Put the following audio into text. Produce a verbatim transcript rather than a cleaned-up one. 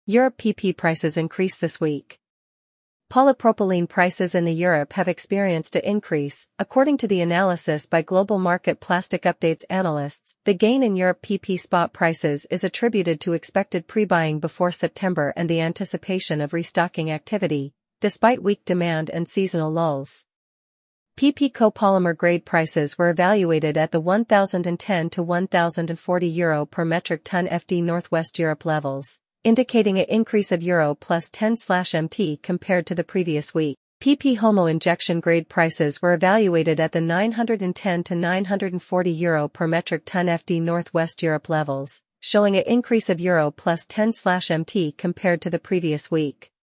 Europe P P prices increase this week. Polypropylene prices in the Europe have experienced an increase, according to the analysis by Global Market Plastic Updates analysts. The gain in Europe P P spot prices is attributed to expected pre-buying before September and the anticipation of restocking activity, despite weak demand and seasonal lulls. P P copolymer grade prices were evaluated at the one thousand ten to one thousand forty euro per metric ton F D Northwest Europe levels, indicating an increase of euro plus ten M T compared to the previous week. P P homo injection grade prices were evaluated at the nine hundred ten to nine hundred forty euro per metric ton F D Northwest Europe levels, showing an increase of euro plus ten M T compared to the previous week.